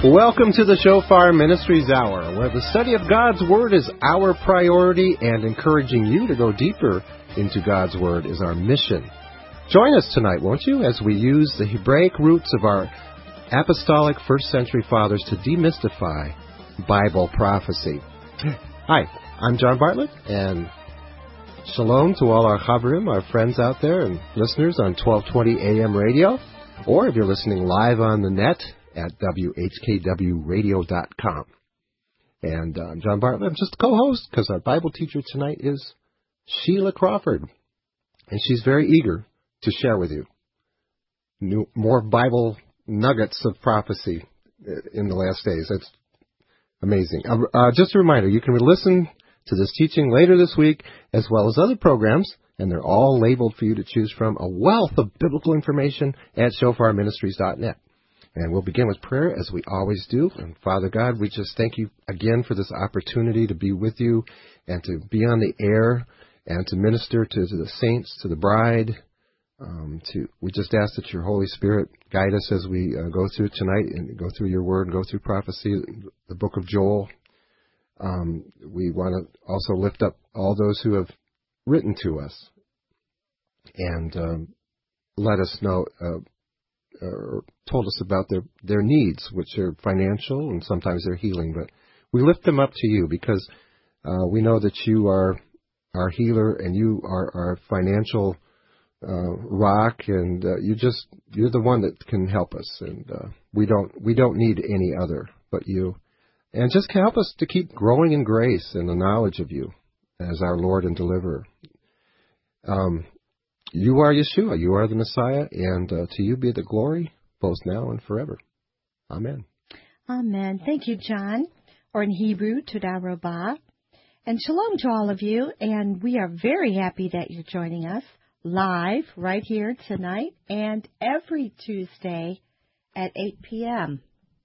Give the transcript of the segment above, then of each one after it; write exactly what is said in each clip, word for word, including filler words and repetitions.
Welcome to the Shofar Ministries Hour, where the study of God's Word is our priority and encouraging you to go deeper into God's Word is our mission. Join us tonight, won't you, as we use the Hebraic roots of our apostolic first century fathers to demystify Bible prophecy. Hi, I'm John Bartlett, and shalom to all our Chavrim, our friends out there and listeners on twelve twenty A M radio, or if you're listening live on the net at W H K W radio dot com. And uh, I'm John Bartlett. I'm just a co-host because our Bible teacher tonight is Sheila Crawford, and she's very eager to share with you new, more Bible nuggets of prophecy in the last days. That's amazing. Uh, uh, just a reminder, you can listen to this teaching later this week as well as other programs, and they're all labeled for you to choose from, a wealth of biblical information at shofar ministries dot net. And we'll begin with prayer, as we always do. And Father God, we just thank you again for this opportunity to be with you and to be on the air and to minister to, to the saints, to the bride. Um, to we just ask that your Holy Spirit guide us as we uh, go through tonight and go through your word and go through prophecy, the book of Joel. Um, we want to also lift up all those who have written to us and um, let us know, uh, or told us about their, their needs, which are financial and sometimes they're healing. But we lift them up to you because uh, we know that you are our healer and you are our financial uh, rock, and uh, you just you're the one that can help us, and uh, we don't we don't need any other but you. And just help us to keep growing in grace and the knowledge of you as our Lord and Deliverer. Um, you are Yeshua. You are the Messiah. And uh, to you be the glory, both now and forever. Amen. Amen. Thank you, John. Or in Hebrew, Todah Rabbah. And shalom to all of you. And we are very happy that you're joining us live right here tonight and every Tuesday at eight p.m.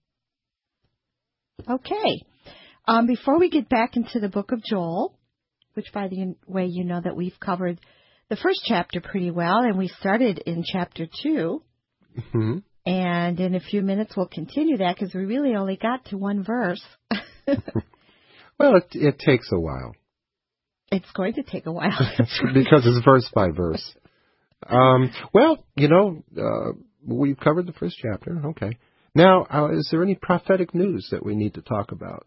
Okay, um, before we get back into the book of Joel, which, by the way, you know that we've covered the first chapter pretty well, and we started in chapter two, mm-hmm. and in a few minutes we'll continue that because we really only got to one verse. Well, it, it takes a while. It's going to take a while. Because it's verse by verse. Um, well, you know, uh, we've covered the first chapter. Okay. Now, uh, is there any prophetic news that we need to talk about?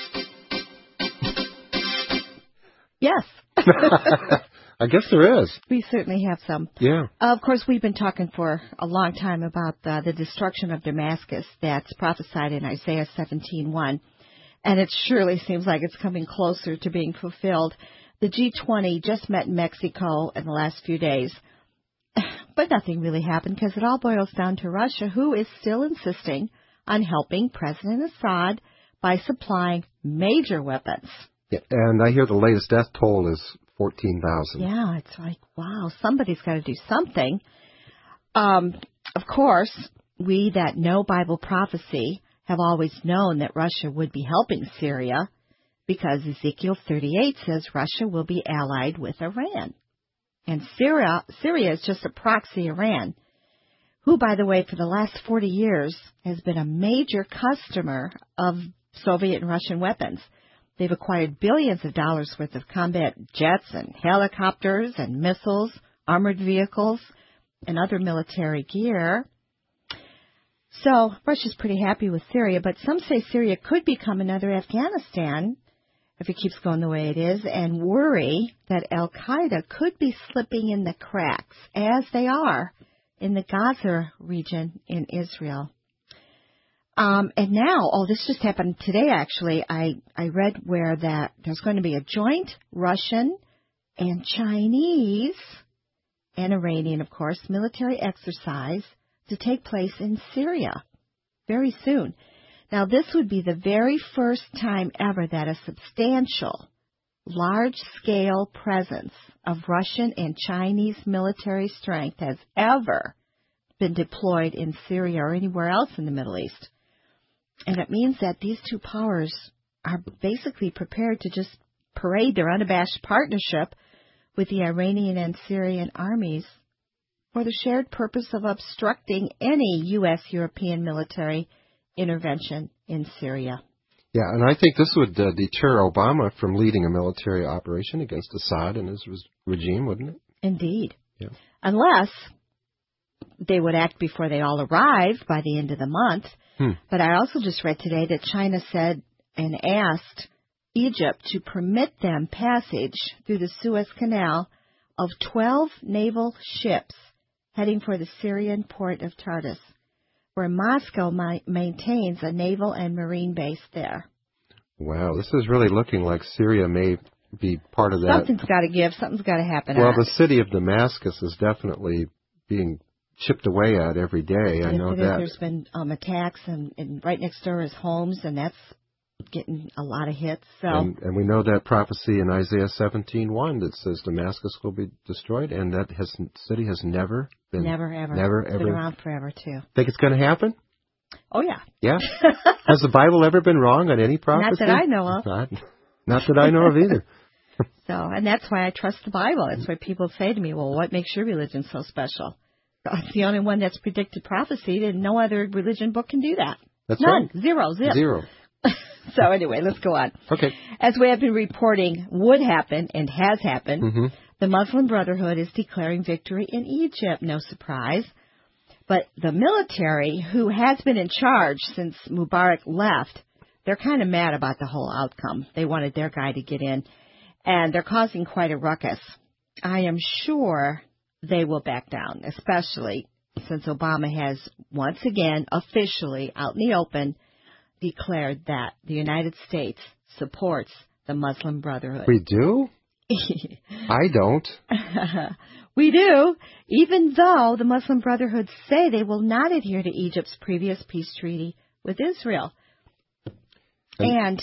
Yes. I guess there is. We certainly have some. Yeah. Of course, we've been talking for a long time about uh, the destruction of Damascus that's prophesied in Isaiah seventeen one, and it surely seems like it's coming closer to being fulfilled. The G twenty just met in Mexico in the last few days. But nothing really happened because it all boils down to Russia, who is still insisting on helping President Assad by supplying major weapons. Yeah, and I hear the latest death toll is fourteen thousand. Yeah, it's like, wow, somebody's got to do something. Um, of course, we that know Bible prophecy have always known that Russia would be helping Syria because Ezekiel thirty-eight says Russia will be allied with Iran. And Syria, Syria is just a proxy Iran, who, by the way, for the last forty years has been a major customer of Soviet and Russian weapons. They've acquired billions of dollars worth of combat jets and helicopters and missiles, armored vehicles, and other military gear. So Russia's pretty happy with Syria, but some say Syria could become another Afghanistan if it keeps going the way it is, and worry that Al-Qaeda could be slipping in the cracks, as they are in the Gaza region in Israel. Um, and now, oh, this just happened today, actually. I, I read where that there's going to be a joint Russian and Chinese and Iranian, of course, military exercise to take place in Syria very soon. Now, this would be the very first time ever that a substantial, large-scale presence of Russian and Chinese military strength has ever been deployed in Syria or anywhere else in the Middle East. And it means that these two powers are basically prepared to just parade their unabashed partnership with the Iranian and Syrian armies for the shared purpose of obstructing any U S European military intervention in Syria. Yeah, and I think this would uh, deter Obama from leading a military operation against Assad and his regime, wouldn't it? Indeed. Yeah. Unless they would act before they all arrive by the end of the month. Hmm. But I also just read today that China said and asked Egypt to permit them passage through the Suez Canal of twelve naval ships heading for the Syrian port of Tartus, where Moscow ma- maintains a naval and marine base there. Wow, this is really looking like Syria may be part of that. Something's got to give. Something's got to happen. Well, on. the city of Damascus is definitely being chipped away at every day. Yes, I know it is. that. There's been um, attacks, and, and right next door is homes, and that's getting a lot of hits. So, and, and we know that prophecy in Isaiah seventeen one that says Damascus will be destroyed, and that has, city has never been. never, ever. Never, It's ever. been around forever, too. Think it's going to happen? Oh, yeah. Yeah. Has the Bible ever been wrong on any prophecy? Not that I know of. Not, not that I know of either. So, and that's why I trust the Bible. That's why people say to me, well, what makes your religion so special? It's the only one that's predicted prophecy, and no other religion book can do that. That's None. right. Zero. Zip. Zero. So anyway, let's go on. Okay. As we have been reporting would happen and has happened, Mm-hmm. the Muslim Brotherhood is declaring victory in Egypt. No surprise. But the military, who has been in charge since Mubarak left, they're kind of mad about the whole outcome. They wanted their guy to get in, and they're causing quite a ruckus. I am sure they will back down, especially since Obama has once again officially out in the open declared that the United States supports the Muslim Brotherhood. We do? I don't. We do, even though the Muslim Brotherhood say they will not adhere to Egypt's previous peace treaty with Israel. And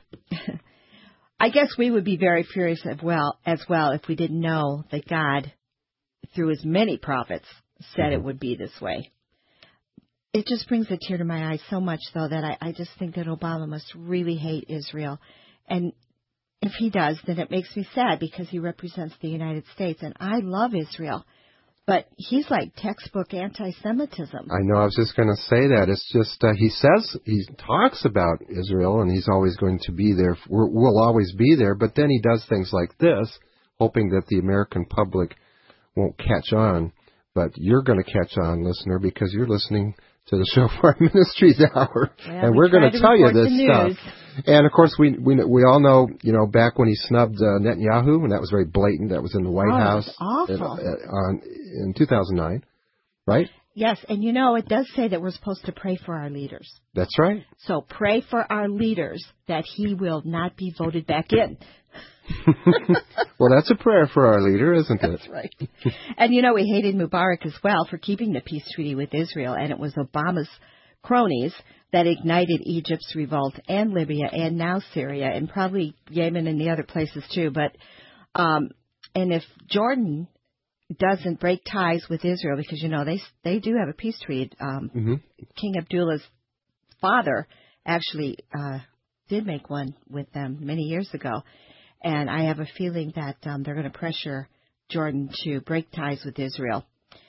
I guess we would be very furious as well, as well if we didn't know that God, through his many prophets, said it would be this way. It just brings a tear to my eye so much, though, that I, I just think that Obama must really hate Israel. And if he does, then it makes me sad because he represents the United States, and I love Israel. But he's like textbook anti-Semitism. I know, I was just going to say that. It's just, uh, he says, he talks about Israel, and he's always going to be there. We're, we'll always be there, but then he does things like this, hoping that the American public won't catch on. But you're going to catch on, listener, because you're listening to the Shofar Ministries Hour, well, and we we're going to tell you this stuff. And of course, we we we all know, you know, back when he snubbed uh, Netanyahu, and that was very blatant. That was in the White oh, House it was awful. in, uh, on, in two thousand nine, right? Yes, and you know, it does say that we're supposed to pray for our leaders. That's right. So pray for our leaders that he will not be voted back in. Well, that's a prayer for our leader, isn't it? That's right. And, you know, we hated Mubarak as well for keeping the peace treaty with Israel, and it was Obama's cronies that ignited Egypt's revolt and Libya and now Syria and probably Yemen and the other places too. But um, and if Jordan doesn't break ties with Israel, because, you know, they they do have a peace treaty. Um, Mm-hmm. King Abdullah's father actually uh, did make one with them many years ago. And I have a feeling that um, they're going to pressure Jordan to break ties with Israel,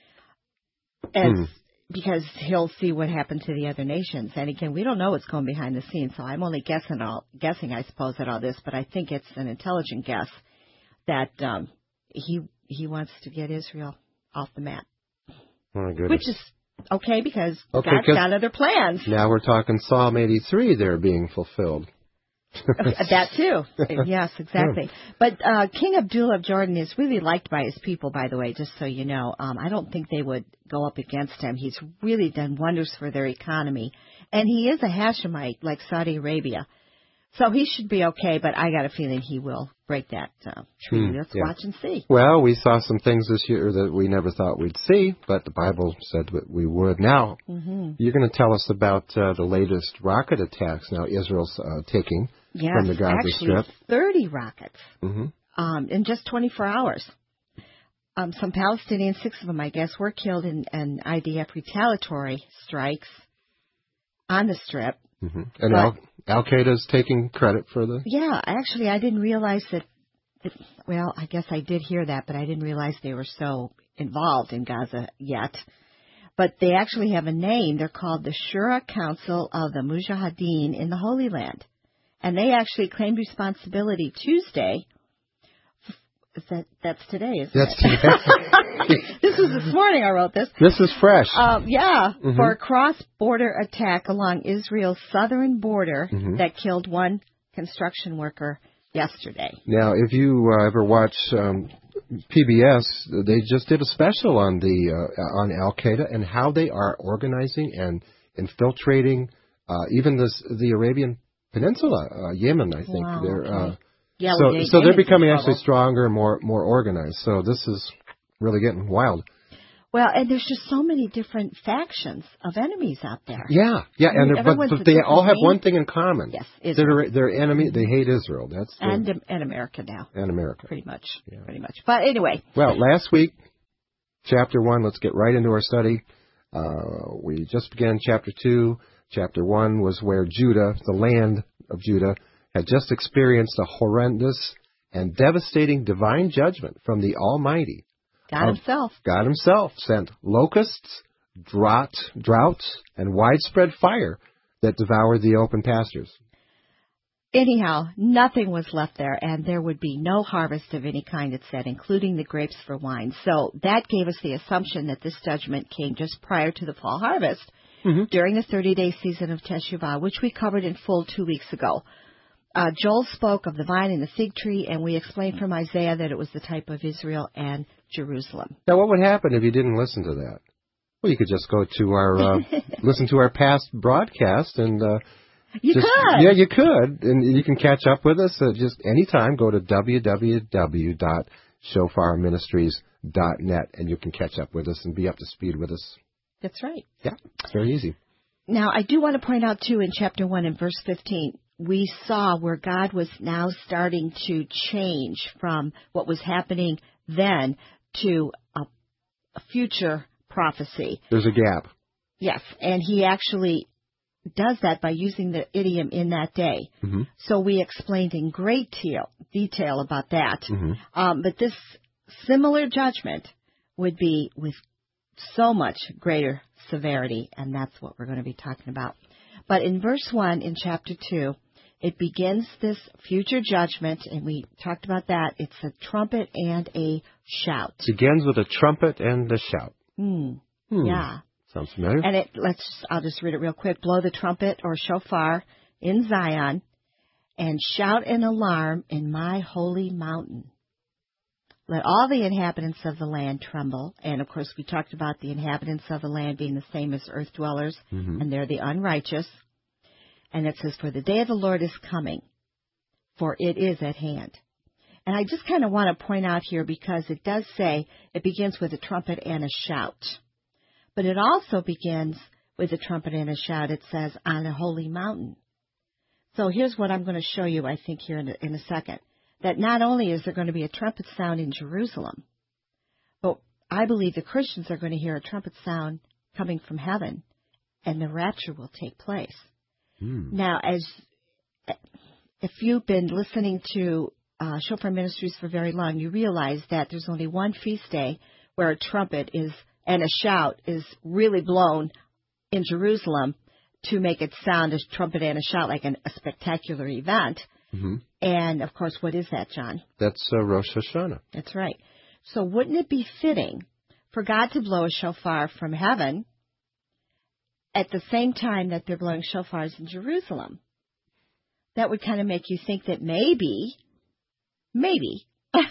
as, Hmm. because he'll see what happened to the other nations. And again, we don't know what's going behind the scenes, so I'm only guessing, all, guessing, I suppose, at all this. But I think it's an intelligent guess that um, he he wants to get Israel off the map, My goodness. which is okay because Okay, God's 'cause got other plans. Now we're talking Psalm eighty-three there being fulfilled. That too. Yes, exactly. But uh, King Abdullah of Jordan is really liked by his people, by the way, just so you know. Um, I don't think they would go up against him. He's really done wonders for their economy. And he is a Hashemite, like Saudi Arabia. So he should be okay, but I got a feeling he will break that uh, treaty. Hmm, Let's yeah. watch and see. Well, we saw some things this year that we never thought we'd see, but the Bible said that we would. Now, Mm-hmm. you're going to tell us about uh, the latest rocket attacks now Israel's uh, taking Yes, from the Gaza actually Strip. thirty rockets Mm-hmm. um, in just twenty-four hours. Um, some Palestinians, six of them, I guess, were killed in, in I D F retaliatory strikes on the Strip. Mm-hmm. And But- Al, Al-Qaeda's taking credit for the... Yeah, actually, I didn't realize that, that. Well, I guess I did hear that, but I didn't realize they were so involved in Gaza yet. but they actually have a name. They're called the Shura Council of the Mujahideen in the Holy Land. And they actually claimed responsibility Tuesday. That, that's today, isn't that's it? Today. This was this morning I wrote this. This is fresh. Um, yeah, mm-hmm. for a cross-border attack along Israel's southern border mm-hmm. that killed one construction worker yesterday. Now, if you uh, ever watch um, P B S, they just did a special on the uh, on Al-Qaeda and how they are organizing and infiltrating uh, even this, the Arabian Peninsula, uh, Yemen, I think. Wow, they're, okay. uh, yeah, so well, so they're becoming actually stronger and more, more organized. So this is really getting wild. Well, and there's just so many different factions of enemies out there. Yeah, yeah, I mean, and but, but they all have name. one thing in common. Yes, Israel. They're, they're enemy. They hate Israel. That's the, and and America now. And America, pretty much, yeah. pretty much. But anyway. Well, last week, chapter one. Let's get right into our study. Uh, we just began chapter two. Chapter one was where Judah, the land of Judah, had just experienced a horrendous and devastating divine judgment from the Almighty. God himself. God himself sent locusts, drought, droughts, and widespread fire that devoured the open pastures. Anyhow, nothing was left there, and there would be no harvest of any kind, it said, including the grapes for wine. So that gave us the assumption that this judgment came just prior to the fall harvest, mm-hmm. during the thirty-day season of Teshuvah, which we covered in full two weeks ago. Uh, Joel spoke of the vine and the fig tree, and we explained from Isaiah that it was the type of Israel and Jerusalem. Now, what would happen if you didn't listen to that? Well, you could just go to our, uh, listen to our past broadcast and... Uh, you just, could. Yeah, you could. And you can catch up with us at just any time. Go to w w w dot shofar ministries dot net, and you can catch up with us and be up to speed with us. That's right. Yeah, it's very easy. Now, I do want to point out, too, in chapter one and verse fifteen, we saw where God was now starting to change from what was happening then to a, a future prophecy. There's a gap. Yes, and he actually does that by using the idiom in that day. Mm-hmm. So we explained in great detail, detail about that. Mm-hmm. Um, but this similar judgment would be with so much greater severity, and that's what we're going to be talking about. But in verse one in chapter two, it begins this future judgment, and we talked about that. It's a trumpet and a shout. It begins with a trumpet and a shout. Mm. Hmm. Yeah. Sounds familiar. And it let's I'll just read it real quick. Blow the trumpet or shofar in Zion, and shout an alarm in my holy mountain. Let all the inhabitants of the land tremble. And, of course, we talked about the inhabitants of the land being the same as earth dwellers, mm-hmm. and they're the unrighteous. And it says, for the day of the Lord is coming, for it is at hand. And I just kind of want to point out here, because it does say it begins with a trumpet and a shout. But it also begins with a trumpet and a shout. It says, on a holy mountain. So here's what I'm going to show you, I think, here in a, in a second. That not only is there going to be a trumpet sound in Jerusalem, but I believe the Christians are going to hear a trumpet sound coming from heaven, and the rapture will take place. Hmm. Now, as if you've been listening to uh, Shofar Ministries for very long, you realize that there's only one feast day where a trumpet is and a shout is really blown in Jerusalem to make it sound a trumpet and a shout like an, a spectacular event. Mm-hmm. And, of course, what is that, John? That's uh, Rosh Hashanah. That's right. So wouldn't it be fitting for God to blow a shofar from heaven at the same time that they're blowing shofars in Jerusalem? That would kind of make you think that maybe, maybe,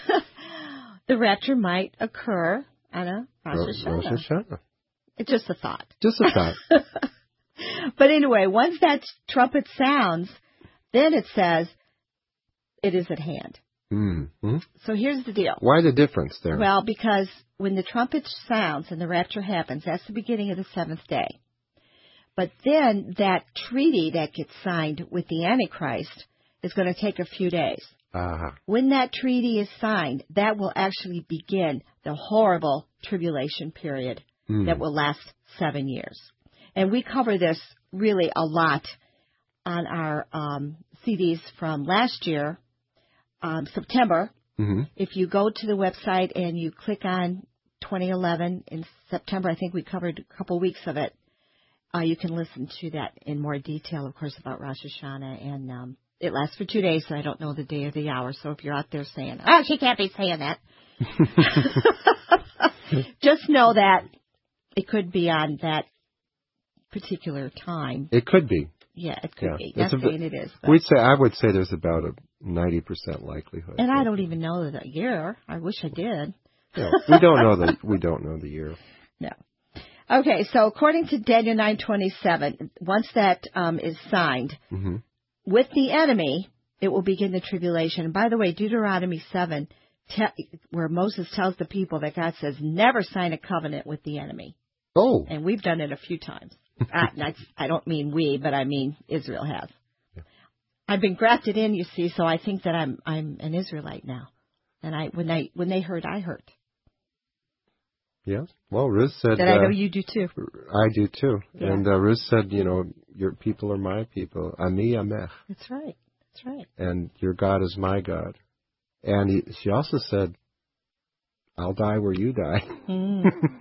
the rapture might occur on a Rosh Hashanah. Rosh Hashanah. It's just a thought. Just a thought. But anyway, once that trumpet sounds, then it says, it is at hand. Mm-hmm. So here's the deal. Why the difference there? Well, because when the trumpet sounds and the rapture happens, that's the beginning of the seventh day. But then that treaty that gets signed with the Antichrist is going to take a few days. Uh-huh. When that treaty is signed, that will actually begin the horrible tribulation period mm. that will last seven years. And we cover this really a lot on our um, C Ds from last year, um, September. Mm-hmm. If you go to the website and you click on twenty eleven in September. I think we covered a couple weeks of it. Uh, you can listen to that in more detail, of course, about Rosh Hashanah. And um, it lasts for two days, so I don't know the day or the hour. So if you're out there saying, oh, she can't be saying that, just know that it could be on that particular time. It could be. Yeah, it could yeah. be. Not a, saying it is. But. We'd say I would say there's about a ninety percent likelihood. And I don't even know the year. I wish I did. Yeah, we don't know the we don't know the year. No. Okay, so according to Daniel nine twenty-seven, once that um, is signed mm-hmm. with the enemy, it will begin the tribulation. And by the way, Deuteronomy seven, te- where Moses tells the people that God says never sign a covenant with the enemy. Oh. And we've done it a few times. I, I don't mean we, but I mean Israel has. Yeah. I've been grafted in, you see, so I think that I'm I'm an Israelite now. And I when they when they hurt, I hurt. Yes. Well, Ruth said that I know uh, you do too. I do too. Yeah. And uh, Ruth said, you know, your people are my people. Ami Amech. That's right. That's right. And your God is my God. And he, she also said, I'll die where you die. Mm.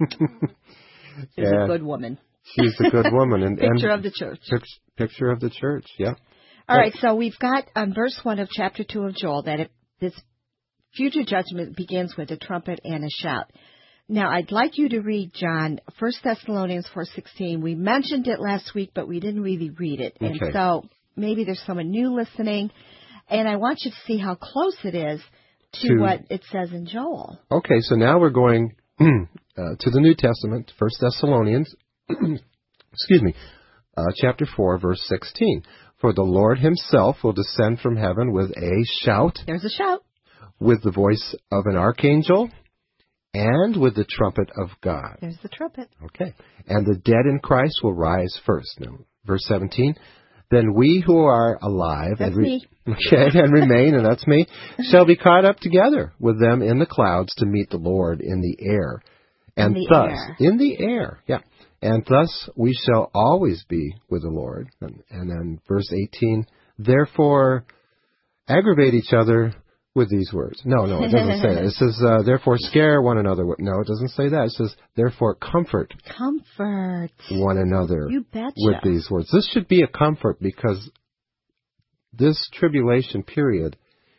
She's a good woman. She's a good woman. And, picture and of the church. Picture of the church, yeah. All right, so we've got on verse one of chapter two of Joel that it, this future judgment begins with a trumpet and a shout. Now, I'd like you to read, John, First Thessalonians four sixteen. We mentioned it last week, but we didn't really read it. Okay. And so maybe there's someone new listening, and I want you to see how close it is to, to what it says in Joel. Okay, so now we're going uh, to the New Testament, First Thessalonians, excuse me, uh, chapter four, verse sixteen. For the Lord himself will descend from heaven with a shout. There's a shout. With the voice of an archangel. And with the trumpet of God. There's the trumpet. Okay. And the dead in Christ will rise first. Now, verse seventeen. Then we who are alive that's and, re- me. Okay, and remain, and that's me, shall be caught up together with them in the clouds to meet the Lord in the air. And in the thus, air. in the air, yeah. And thus we shall always be with the Lord. And, and then verse eighteen. Therefore, aggravate each other with these words. No, no, it doesn't say that. It says, uh, therefore scare one another. No, it doesn't say that. It says, therefore comfort. Comfort. One another. You betcha. With these words. This should be a comfort because this tribulation period,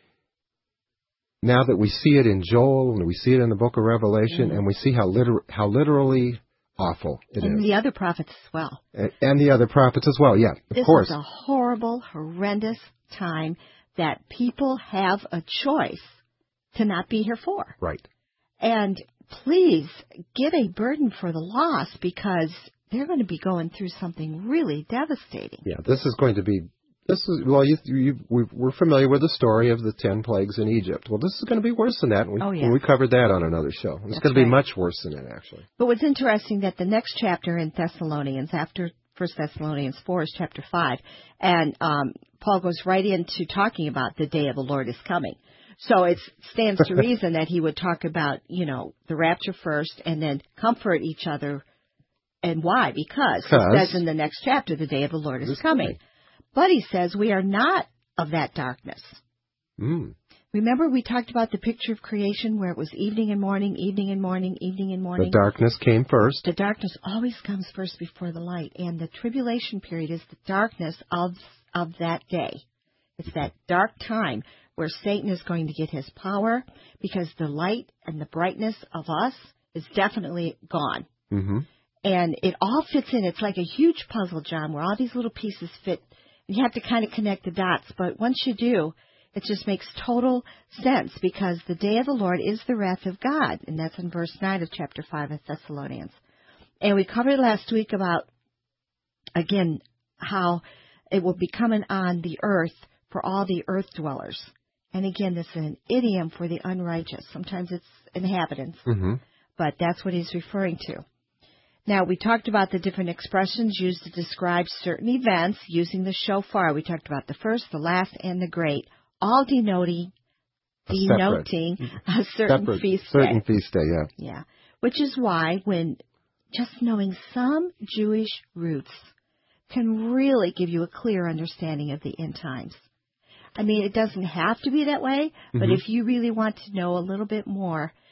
now that we see it in Joel and we see it in the book of Revelation, mm. and we see how liter- how literally awful it and is. And the other prophets as well. And, and the other prophets as well, yeah, of this course. This is a horrible, horrendous time that people have a choice to not be here for. Right. And please get a burden for the lost because they're going to be going through something really devastating. Yeah, this is going to be, this is, well, you, you, we, we're familiar with the story of the ten plagues in Egypt. Well, this is going to be worse than that. We, oh, yeah. We covered that on another show. It's That's going to be right. much worse than that, actually. But what's interesting that the next chapter in Thessalonians, after First Thessalonians four, is chapter five, and um, Paul goes right into talking about the day of the Lord is coming. So it stands to reason that he would talk about, you know, the rapture first and then comfort each other. And why? Because it says in the next chapter, the day of the Lord is coming. coming. But he says we are not of that darkness. Mm. Remember we talked about the picture of creation where it was evening and morning, evening and morning, evening and morning? The darkness came first. The darkness always comes first before the light. And the tribulation period is the darkness of of that day. It's that dark time where Satan is going to get his power because the light and the brightness of us is definitely gone. Mm-hmm. And it all fits in. It's like a huge puzzle, John, where all these little pieces fit. You have to kind of connect the dots. But once you do, it just makes total sense because the day of the Lord is the wrath of God. And that's in verse nine of chapter five of Thessalonians. And we covered last week about, again, how it will be coming on the earth for all the earth dwellers. And again, this is an idiom for the unrighteous. Sometimes it's inhabitants, mm-hmm. but that's what he's referring to. Now, we talked about the different expressions used to describe certain events using the shofar. We talked about the first, the last, and the great, all denoting, a denoting separate, a certain separate, feast certain day. feast day, yeah. Yeah, which is why when just knowing some Jewish roots can really give you a clear understanding of the end times. I mean, it doesn't have to be that way, but mm-hmm. if you really want to know a little bit more,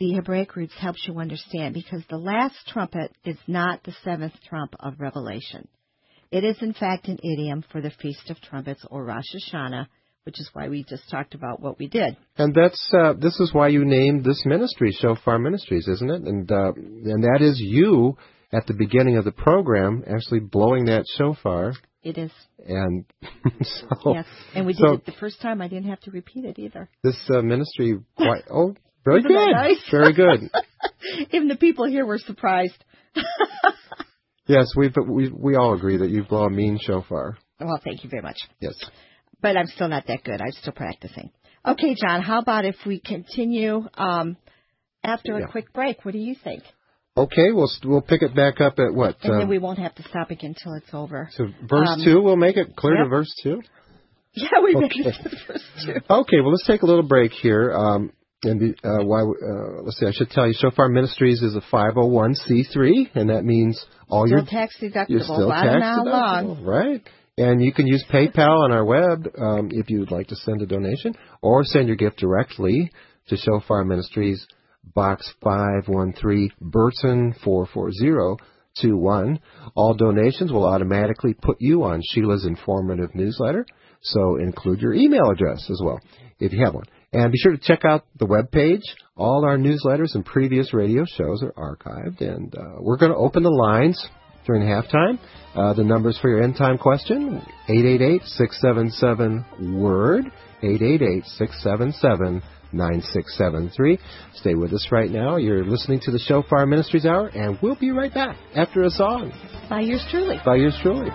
the Hebraic roots helps you understand, because the last trumpet is not the seventh trump of Revelation. It is, in fact, an idiom for the Feast of Trumpets, or Rosh Hashanah, which is why we just talked about what we did. And that's uh, this is why you named this ministry Shofar Ministries, isn't it? And uh, and that is you at the beginning of the program actually blowing that shofar. It is. And so, yes, and we did so it the first time. I didn't have to repeat it either. This uh, ministry, quite, oh, very Isn't good, that nice? very good. Even the people here were surprised. Yes, we we we all agree that you blow a mean shofar. Well, thank you very much. Yes. But I'm still not that good. I'm still practicing. Okay, John, how about if we continue um, after yeah. a quick break? What do you think? Okay, we'll we'll pick it back up at what? And uh, then we won't have to stop again until it's over. So verse um, two, we'll make it clear yep. to verse two? Yeah, we okay. made it to verse two. Okay, well, let's take a little break here. Um, and the, uh, why? Uh, let's see, I should tell you, Shofar Ministries is a five oh one c three, and that means all still your... tax deductible. You're still I don't know how tax-deductible, long. right? And you can use PayPal on our web um, if you would like to send a donation, or send your gift directly to Shofar Ministries, Box five one three, Burton four four zero two one. All donations will automatically put you on Sheila's informative newsletter, so include your email address as well, if you have one. And be sure to check out the webpage. All our newsletters and previous radio shows are archived, and uh, we're going to open the lines during halftime. Uh, the numbers for your end time question, eight eight eight, six seven seven, WORD, eight eight eight, six seven seven, nine six seven three. Stay with us right now. You're listening to the Shofar Ministries Hour, and we'll be right back after a song. By yours truly. By yours truly.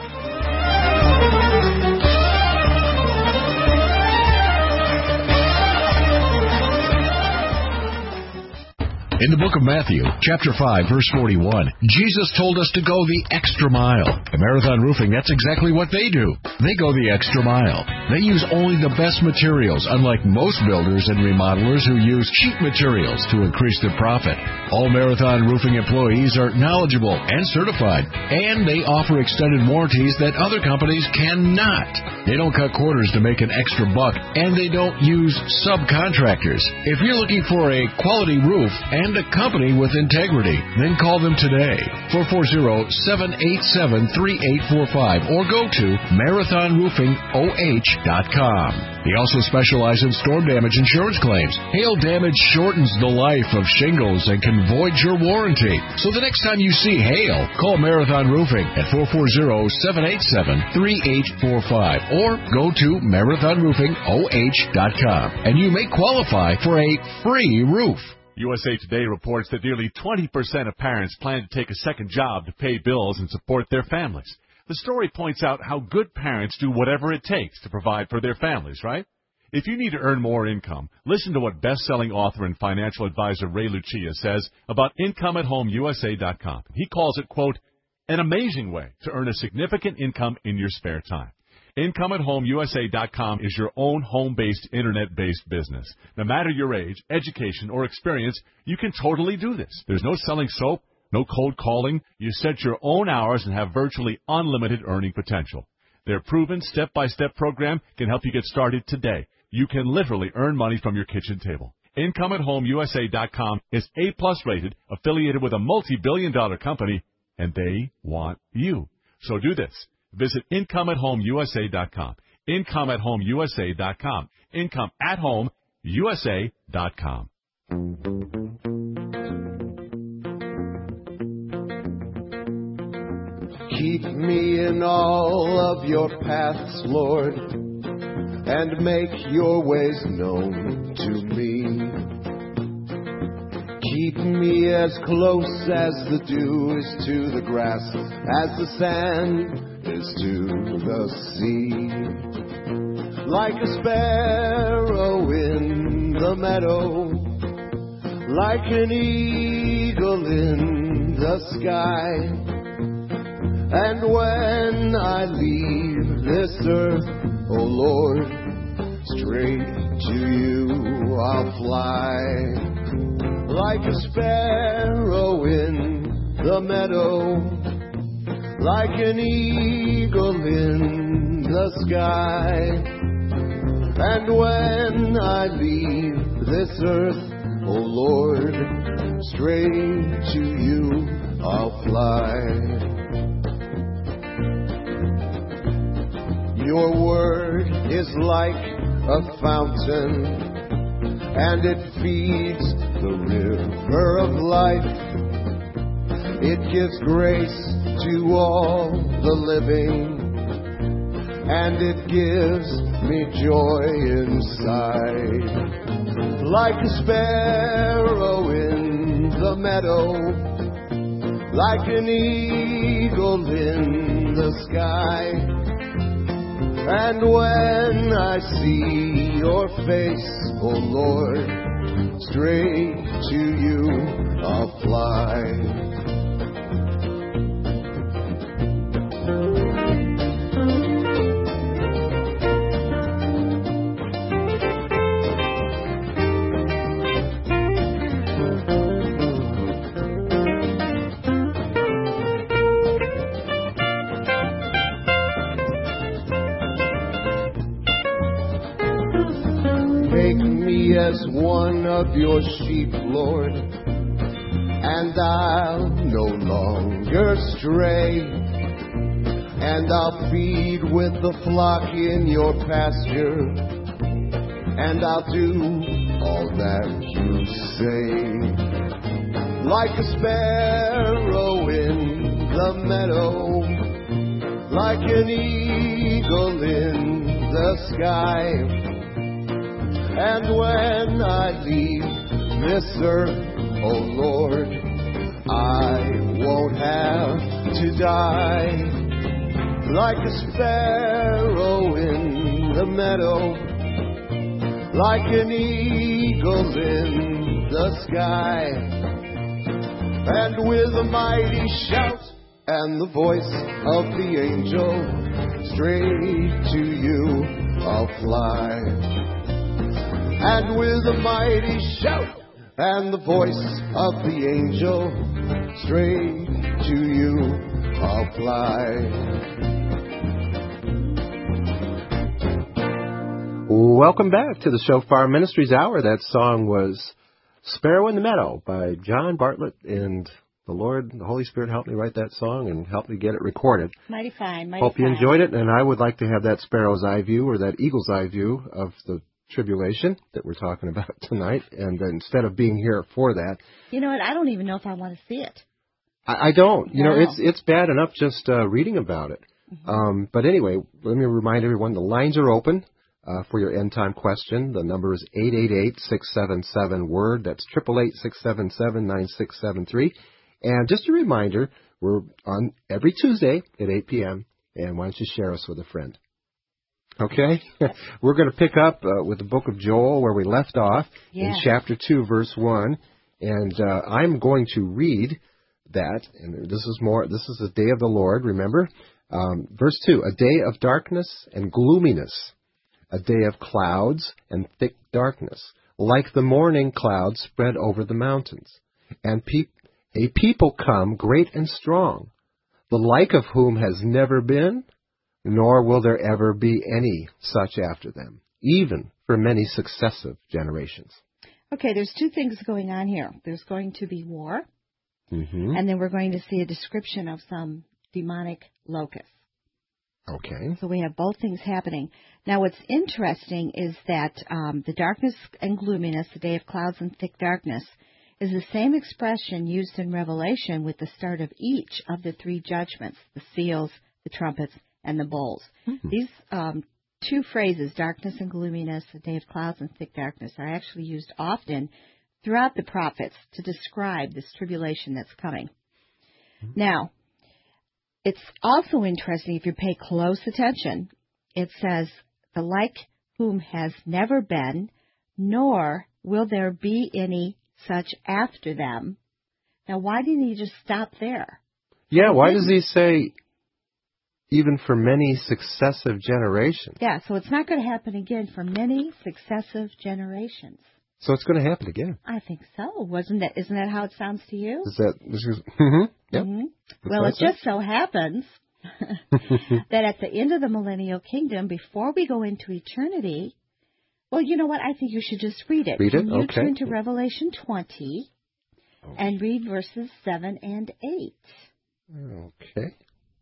In the book of Matthew, chapter five, verse forty-one, Jesus told us to go the extra mile. At Marathon Roofing, that's exactly what they do. They go the extra mile. They use only the best materials, unlike most builders and remodelers who use cheap materials to increase their profit. All Marathon Roofing employees are knowledgeable and certified, and they offer extended warranties that other companies cannot. They don't cut corners to make an extra buck, and they don't use subcontractors. If you're looking for a quality roof and a company with integrity, then call them today, four four zero, seven eight seven, three eight four five, or go to marathon roofing o h dot com. They also specialize in storm damage insurance claims. Hail damage shortens the life of shingles and can void your warranty. So the next time you see hail, call Marathon Roofing at four four zero, seven eight seven, three eight four five, or go to marathon roofing o h dot com, and you may qualify for a free roof. U S A Today reports that nearly twenty percent of parents plan to take a second job to pay bills and support their families. The story points out how good parents do whatever it takes to provide for their families, right? If you need to earn more income, listen to what best-selling author and financial advisor Ray Lucia says about income at home U S A dot com. He calls it, quote, an amazing way to earn a significant income in your spare time. income at home U S A dot com is your own home-based, internet-based business. No matter your age, education, or experience, you can totally do this. There's no selling soap, no cold calling. You set your own hours and have virtually unlimited earning potential. Their proven step-by-step program can help you get started today. You can literally earn money from your kitchen table. income at home U S A dot com is A-plus rated, affiliated with a multi-billion dollar company, and they want you. So do this. Visit income at home U S A dot com. income at home U S A dot com. income at home U S A dot com. Keep me in all of your paths, Lord, and make your ways known to me. Keep me as close as the dew is to the grass, as the sand is to the sea. Like a sparrow in the meadow, like an eagle in the sky. And when I leave this earth, oh Lord, straight to you I'll fly. Like a sparrow in the meadow, like an eagle in the sky. And when I leave this earth, O Lord, straight to you I'll fly. Your word is like a fountain, and it feeds the river of life. It gives grace to all the living, and it gives me joy inside. Like a sparrow in the meadow, like an eagle in the sky. And when I see your face, O Lord, straight to you I'll fly. As one of your sheep, Lord, and I'll no longer stray, and I'll feed with the flock in your pasture, and I'll do all that you say. Like a sparrow in the meadow, like an eagle in the sky. And when I leave this earth, oh Lord, I won't have to die. Like a sparrow in the meadow, like an eagle in the sky. And with a mighty shout and the voice of the angel, straight to you I'll fly. And with a mighty shout and the voice of the angel, straight to you I'll fly. Welcome back to the Shofar Ministries Hour. That song was Sparrow in the Meadow by John Bartlett, and the Lord, the Holy Spirit helped me write that song and helped me get it recorded. Mighty fine, mighty Hope fine. you enjoyed it, and I would like to have that sparrow's eye view or that eagle's eye view of the tribulation that we're talking about tonight, and uh, instead of being here for that, you know what? I don't even know if I want to see it. I, I don't. You wow. know, it's it's bad enough just uh, reading about it. Mm-hmm. Um, but anyway, let me remind everyone the lines are open uh, for your end time question. The number is eight eight eight, six seven seven, word. That's eight eight eight, six seven seven, nine six seven three. And just a reminder, we're on every Tuesday at eight p.m. And why don't you share us with a friend? Okay, we're going to pick up uh, with the book of Joel where we left off yeah. in chapter two, verse one, and uh, I'm going to read that. And this is more. This is the day of the Lord. Remember, um, verse two: a day of darkness and gloominess, a day of clouds and thick darkness, like the morning clouds spread over the mountains, and pe- a people come great and strong, the like of whom has never been, nor will there ever be any such after them, even for many successive generations. Okay, there's two things going on here. There's going to be war, mm-hmm. and then we're going to see a description of some demonic locusts. Okay. So we have both things happening. Now what's interesting is that um, the darkness and gloominess, the day of clouds and thick darkness, is the same expression used in Revelation with the start of each of the three judgments, the seals, the trumpets, and the bowls. Mm-hmm. These um, two phrases, darkness and gloominess, a day of clouds and thick darkness, are actually used often throughout the prophets to describe this tribulation that's coming. Mm-hmm. Now, it's also interesting, if you pay close attention, it says, the like whom has never been, nor will there be any such after them. Now, why didn't he just stop there? Yeah, why does he say even for many successive generations? Yeah, so it's not going to happen again for many successive generations. So it's going to happen again. I think so. Wasn't that? Isn't that how it sounds to you? Is that? This is, mm-hmm. Yep. Mm-hmm. Well, it just so happens that at the end of the millennial kingdom, before we go into eternity, Well, you know what? I think you should just read it. Read it? Can you Okay. turn to Revelation twenty Okay. and read verses seven and eight. Okay.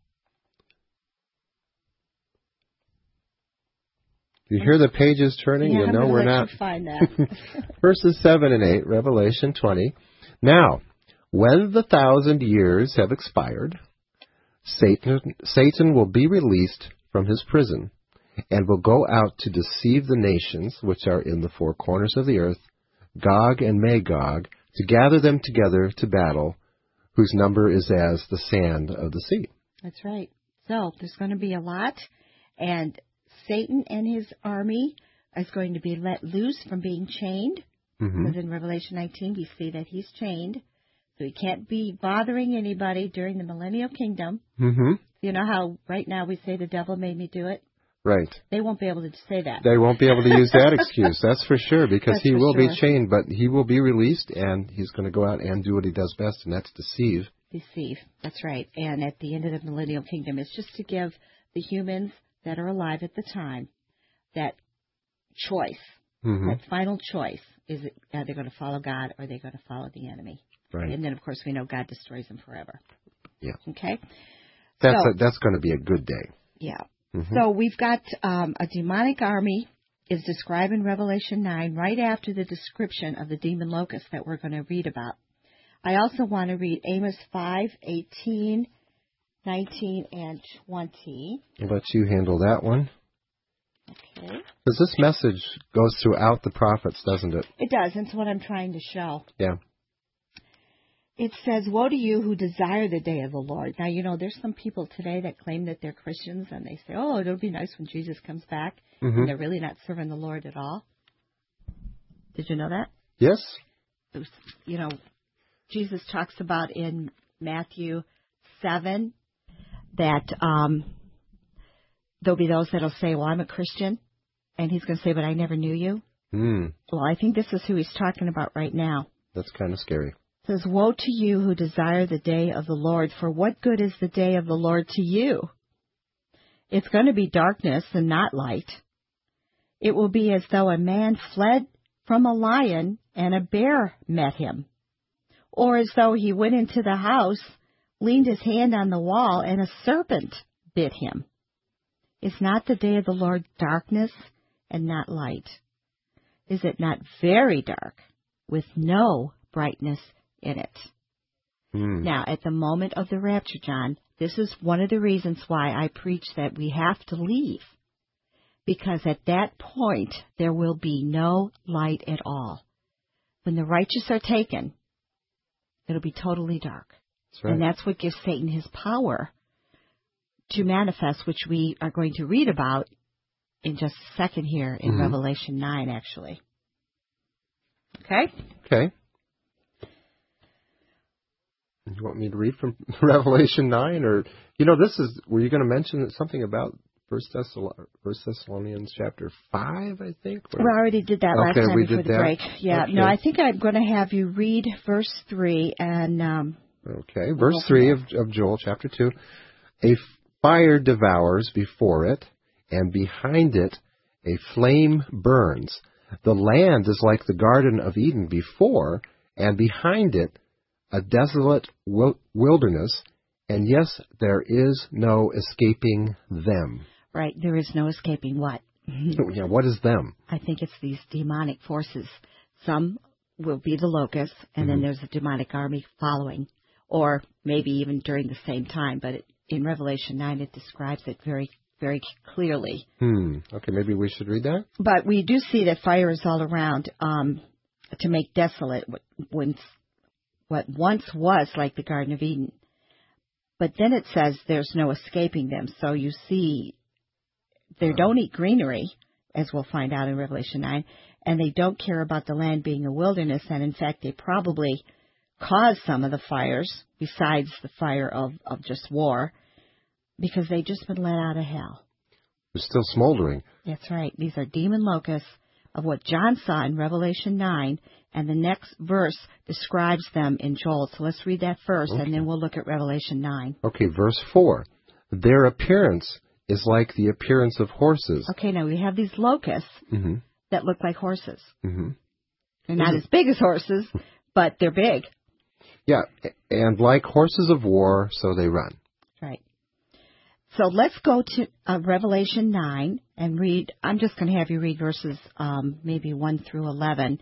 You hear the pages turning? Yeah, you I'm know gonna we're let not. you find that. Verses seven and eight, Revelation twenty. Now, when the thousand years have expired, Satan, Satan will be released from his prison and will go out to deceive the nations which are in the four corners of the earth, Gog and Magog, to gather them together to battle, whose number is as the sand of the sea. That's right. So there's going to be a lot, and Satan and his army is going to be let loose from being chained. Mm-hmm. Because in Revelation nineteen we see that he's chained, so he can't be bothering anybody during the millennial kingdom. Mm-hmm. You know how right now we say the devil made me do it? Right. They won't be able to say that. They won't be able to use that excuse, that's for sure, because That's he for will sure. be chained, but he will be released, and he's going to go out and do what he does best, and that's deceive. Deceive. That's right. And at the end of the millennial kingdom, it's just to give the humans that are alive at the time that choice, Mm-hmm. that final choice. Is it, are they going to follow God or are they going to follow the enemy? Right. And then, of course, we know God destroys them forever. Yeah. Okay? That's So- a, that's going to be a good day. Yeah. Mm-hmm. So we've got um, a demonic army is described in Revelation nine right after the description of the demon locust that we're going to read about. I also want to read Amos five, eighteen, nineteen, and twenty. I'll let you handle that one. Okay. Because this message goes throughout the prophets, doesn't it? It does. That's what I'm trying to show. Yeah. It says, woe to you who desire the day of the Lord. Now, you know, there's some people today that claim that they're Christians, and they say, oh, it'll be nice when Jesus comes back. Mm-hmm. And they're really not serving the Lord at all. Did you know that? Yes? It was, you know, Jesus talks about in Matthew seven that um, there'll be those that'll say, well, I'm a Christian. And he's going to say, but I never knew you. Hmm. Well, I think this is who he's talking about right now. That's kind of scary. It says, woe to you who desire the day of the Lord, for what good is the day of the Lord to you? It's going to be darkness and not light. It will be as though a man fled from a lion and a bear met him, or as though he went into the house, leaned his hand on the wall, and a serpent bit him. Is not the day of the Lord darkness and not light? Is it not very dark, with no brightness in it? Hmm. Now, at the moment of the rapture, John, this is one of the reasons why I preach that we have to leave. Because at that point, there will be no light at all. When the righteous are taken, it'll be totally dark. That's right. And that's what gives Satan his power to manifest, which we are going to read about in just a second here in Mm-hmm. Revelation nine, actually. Okay? Okay. You want me to read from Revelation nine? Or, you know, this is, were you going to mention something about First Thessalonians chapter five, I think? Or- We already did that last Okay, time we before did the that? break. Yeah, Okay. no, I think I'm going to have you read verse three and... Um, Okay, verse three of, of Joel chapter two. A fire devours before it, and behind it a flame burns. The land is like the Garden of Eden before, and behind it a desolate wil- wilderness, and yes, there is no escaping them. right, there is no escaping what? Yeah, what is them? I think it's these demonic forces. Some will be the locusts, and Mm-hmm. then there's a demonic army following, or maybe even during the same time. But it, in Revelation nine, it describes it very, very clearly. Hmm. Okay, maybe we should read that? But we do see that fire is all around um, to make desolate what once, what once was like the Garden of Eden. But then it says there's no escaping them. So you see, they don't eat greenery, as we'll find out in Revelation nine, and they don't care about the land being a wilderness. And in fact, they probably caused some of the fires, besides the fire of, of just war, because they've just been let out of hell. They're still smoldering. That's right. These are demon locusts of what John saw in Revelation nine, and the next verse describes them in Joel. So let's read that first, Okay. and then we'll look at Revelation nine. Okay, verse four. Their appearance is like the appearance of horses. Okay, now we have these locusts Mm-hmm. that look like horses. Mm-hmm. They're not as big as horses, but they're big. Yeah, and like horses of war, so they run. Right. So let's go to uh, Revelation nine and read. I'm just going to have you read verses um, maybe one through eleven,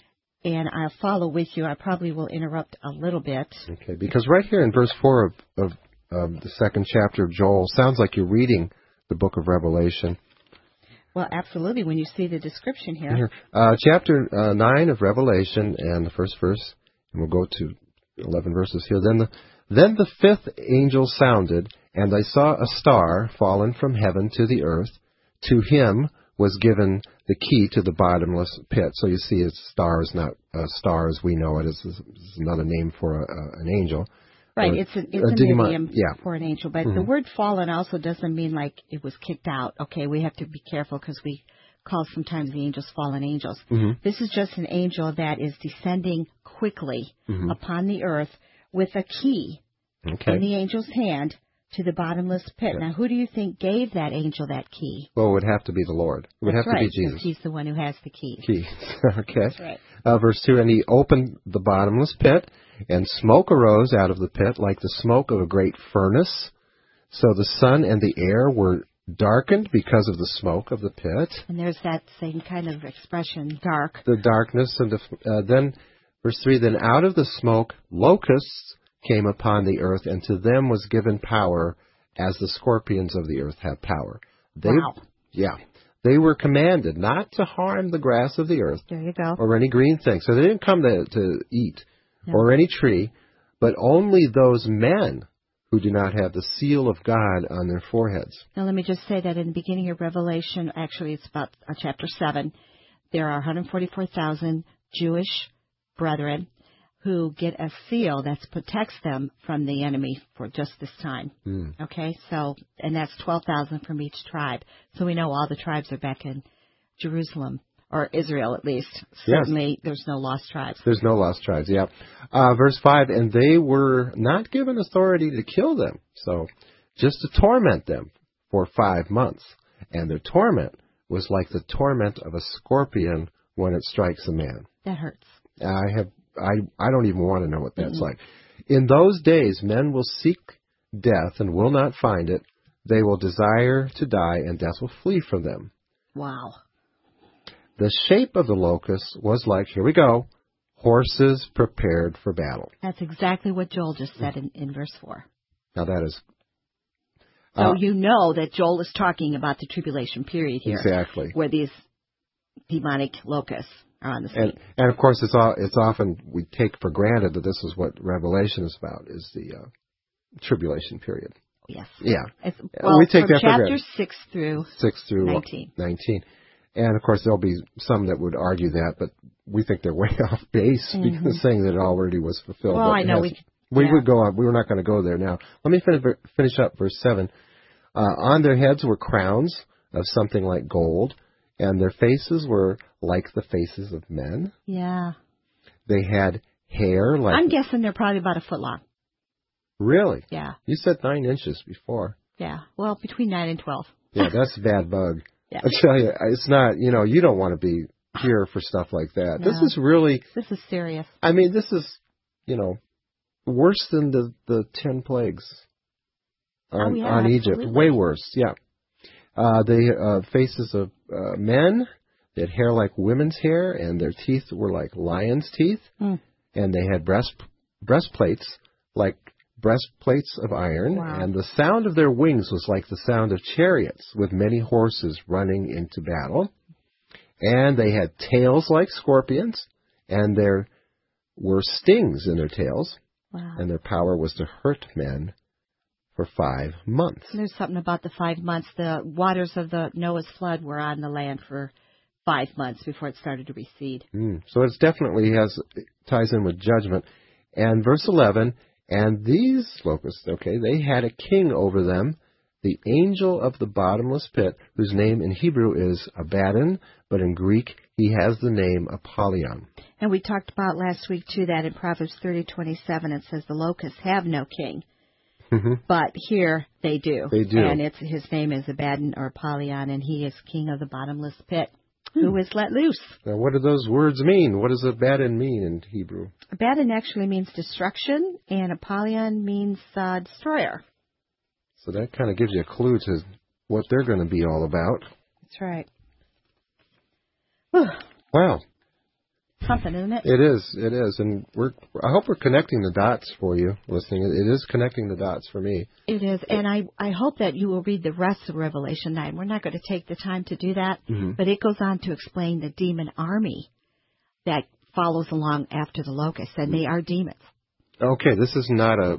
and I'll follow with you. I probably will interrupt a little bit. Okay, because right here in verse four of, of, of the second chapter of Joel, sounds like you're reading the book of Revelation. Well, absolutely, when you see the description here. Here, uh, chapter uh, nine of Revelation, and the first verse, and we'll go to eleven verses here. Then the, then the fifth angel sounded, and I saw a star fallen from heaven to the earth. To him was given the key to the bottomless pit. So you see, a star is not a star as we know it. It's, it's another name for a, a, an angel. Right, Or, it's, an, it's a an demon, idiom yeah. for an angel. But Mm-hmm. the word fallen also doesn't mean like it was kicked out. Okay, we have to be careful because we call sometimes the angels fallen angels. Mm-hmm. This is just an angel that is descending quickly Mm-hmm. upon the earth with a key Okay. in the angel's hand to the bottomless pit. Yeah. Now, who do you think gave that angel that key? Well, it would have to be the Lord. It would That's have right, to be Jesus. because he's the one who has the key. Key. Okay. That's right. Uh, verse two, and he opened the bottomless pit, and smoke arose out of the pit like the smoke of a great furnace. So the sun and the air were darkened because of the smoke of the pit. And there's that same kind of expression, dark. The darkness, and the, uh, then, verse three, then out of the smoke locusts came upon the earth, and to them was given power as the scorpions of the earth have power. They, Wow. Yeah. They were commanded not to harm the grass of the earth There you go. or any green thing. So they didn't come to, to eat No. or any tree, but only those men who do not have the seal of God on their foreheads. Now, let me just say that in the beginning of Revelation, actually it's about uh, chapter seven, there are one hundred forty-four thousand Jewish brethren who get a seal that protects them from the enemy for just this time. Mm. Okay, so, and that's twelve thousand from each tribe. So we know all the tribes are back in Jerusalem, or Israel at least. Yes. Certainly there's no lost tribes. There's no lost tribes, yeah. Uh, verse five, and they were not given authority to kill them, so just to torment them for five months. And their torment was like the torment of a scorpion when it strikes a man. That hurts. I have, I, I don't even want to know what that's Mm-hmm. like. In those days, men will seek death and will not find it. They will desire to die, and death will flee from them. Wow. The shape of the locust was like, here we go, horses prepared for battle. That's exactly what Joel just said in, in verse four. Now that is... So uh, you know that Joel is talking about the tribulation period here. Exactly. Where these demonic locusts are on the scene. And, and of course, it's all, it's often, we take for granted that this is what Revelation is about, is the uh, tribulation period. Yes. Yeah. It's, well, we take from that for chapter granted. six through six through nineteen. nineteen. And of course, there'll be some that would argue that, but we think they're way off base Mm-hmm. because saying that it already was fulfilled. Well, but I it know hasn't. we- We yeah. would go on. We were not going to go there now. Let me finish, finish up verse seven. Uh, on their heads were crowns of something like gold, and their faces were like the faces of men. Yeah. They had hair like... I'm guessing they're probably about a foot long. Really? Yeah. You said nine inches before. Yeah. Well, between nine and twelve. Yeah, that's a bad bug. Yeah. I tell you, it's not, you know, you don't want to be here for stuff like that. No. This is really, This is serious. I mean, this is, you know, worse than the, the ten plagues on, Oh, yeah, on Egypt. absolutely. Way worse, yeah. Uh, they, uh, faces of uh, men, they had hair like women's hair, and their teeth were like lions' teeth, Mm. and they had breast breastplates like breastplates of iron, Wow. and the sound of their wings was like the sound of chariots with many horses running into battle. And they had tails like scorpions, and there were stings in their tails, Wow. and their power was to hurt men for five months. There's something about the five months. The waters of the Noah's flood were on the land for five months before it started to recede. Mm. So it definitely has ties in with judgment. And verse eleven, and these locusts, okay, they had a king over them, the angel of the bottomless pit, whose name in Hebrew is Abaddon, but in Greek he has the name Apollyon. And we talked about last week, too, that in Proverbs thirty twenty-seven it says the locusts have no king. Mm-hmm. But here they do. They do. And it's his name is Abaddon or Apollyon, and he is king of the bottomless pit. who is let loose. Now, what do those words mean? What does Abaddon mean in Hebrew? Abaddon actually means destruction, and Apollyon means uh, destroyer. So that kind of gives you a clue to what they're going to be all about. That's right. Whew. Wow. Something, isn't it? It is. It is. And we're. I hope we're connecting the dots for you listening. It is connecting the dots for me. It is. And I, I hope that you will read the rest of Revelation nine. We're not going to take the time to do that, Mm-hmm. but it goes on to explain the demon army that follows along after the locusts, and they are demons. Okay, this is not a,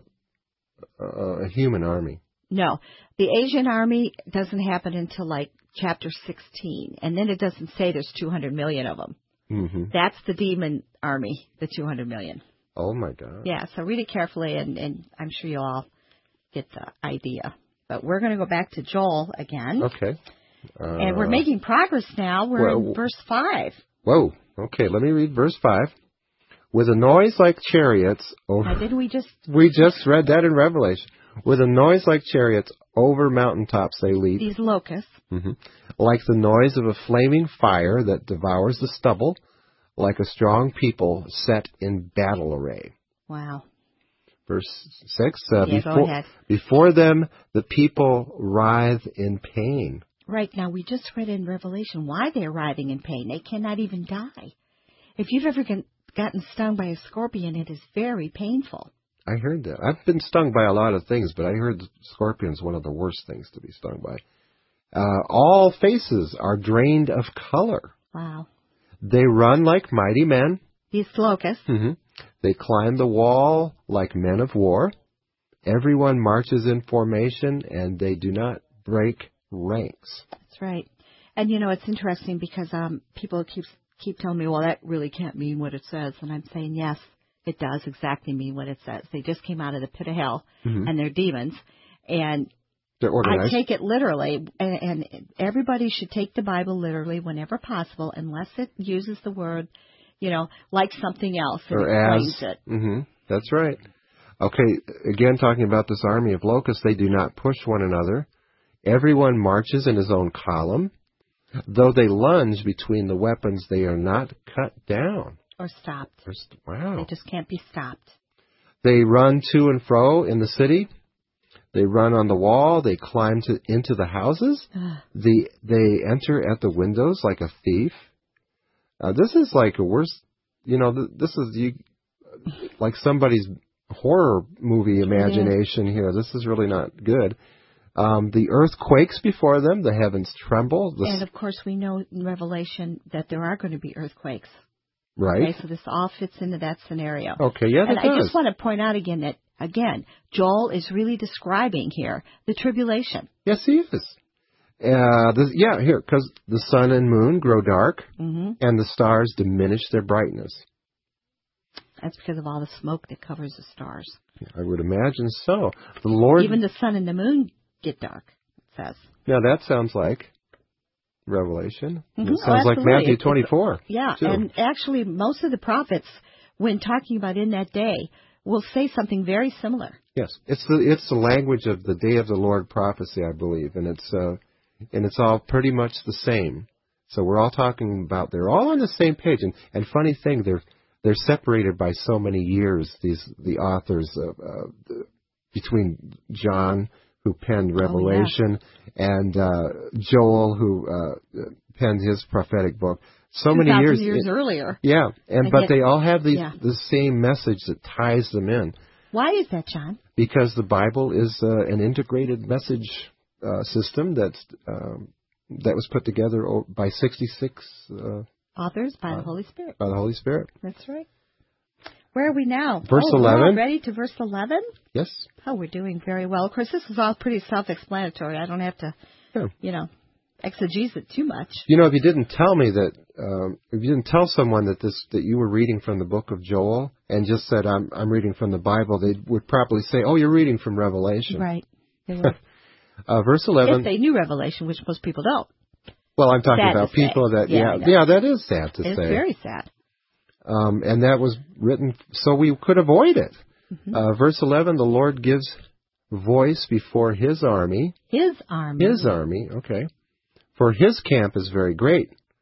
a, a human army. No. The Asian army doesn't happen until, like, chapter sixteen, and then it doesn't say there's two hundred million of them. Mm-hmm. That's the demon army, the two hundred million. Oh, my God. Yeah, so read it carefully, and, and I'm sure you'll all get the idea. But we're going to go back to Joel again. Okay. Uh, And we're making progress now. We're well, in verse five. Whoa. Okay, let me read verse five. With a noise like chariots over... Now, didn't we just... We just read that in Revelation. With a noise like chariots over mountaintops they leap. These locusts. Mm-hmm. Like the noise of a flaming fire that devours the stubble, like a strong people set in battle array. Wow. Verse six, uh, Yeah, go before, ahead. before them the people writhe in pain. Right, now we just read in Revelation why they're writhing in pain. They cannot even die. If you've ever get- gotten stung by a scorpion, it is very painful. I heard that. I've been stung by a lot of things, but I heard scorpion's one of the worst things to be stung by. Uh, all faces are drained of color. Wow. They run like mighty men. These locusts. Mm-hmm. They climb the wall like men of war. Everyone marches in formation, and they do not break ranks. That's right. And, you know, it's interesting because um, people keep, keep telling me, well, that really can't mean what it says. And I'm saying, yes, it does exactly mean what it says. They just came out of the pit of hell, Mm-hmm. and they're demons. And They're organized. I take it literally, and, and everybody should take the Bible literally whenever possible, unless it uses the word, you know, like something else and or explains as. it. Mm-hmm. That's right. Okay, again, talking about this army of locusts, they do not push one another. Everyone marches in his own column. Though they lunge between the weapons, they are not cut down. Or stopped. Or st- wow. They just can't be stopped. They run to and fro in the city. They run on the wall. They climb to, into the houses. the, they enter at the windows like a thief. Uh, this is like a worse, you know, th- this is you, like somebody's horror movie imagination here. This is really not good. Um, the earth quakes before them. The heavens tremble. The And, of course, we know in Revelation that there are going to be earthquakes. Right. Okay, so this all fits into that scenario. Okay, yeah, And that I does. just want to point out again that, again, Joel is really describing here the tribulation. Yes, he is. Uh, this, yeah, here, because the sun and moon grow dark, Mm-hmm. and the stars diminish their brightness. That's because of all the smoke that covers the stars. I would imagine so. The Lord. Even the sun and the moon get dark, it says. Now that sounds like Revelation. Mhm. It Oh, sounds like absolutely. Matthew It's- twenty-four. Yeah, too. and actually most of the prophets, when talking about in that day, will say something very similar. Yes, it's the it's the language of the day of the Lord prophecy, I believe, and it's uh, and it's all pretty much the same. So we're all talking about they're all on the same page, and and funny thing, they're they're separated by so many years. These the authors of uh, the, between John, who penned Revelation, and uh, Joel, who uh, penned his prophetic book. So many years, years it- earlier. yeah, and, And but yet- they all have the yeah. the same message that ties them in. Why is that, John? Because the Bible is uh, an integrated message uh, system that's um, that was put together o- by sixty-six uh, Authors by Uh, the Holy Spirit. by the Holy Spirit. That's right. Where are we now? Verse oh, we're all eleven. ready to verse eleven? Yes. Oh, we're doing very well. Of course, this is all pretty self-explanatory. I don't have to, Yeah. you know, exegese it too much. You know, if you didn't tell me that, um, if you didn't tell someone that this that you were reading from the book of Joel and just said I'm I'm reading from the Bible, they would probably say, "Oh, you're reading from Revelation." Right. They were, Uh, verse eleven. if they knew Revelation, which most people don't. Well, I'm talking Sad to about say. people that Yeah, yeah I know. yeah that is sad to It's say. very sad. Um, and that was written so we could avoid it. Mm-hmm. Uh, verse eleven, the Lord gives voice before his army. His army. His army, okay. For his camp is very great.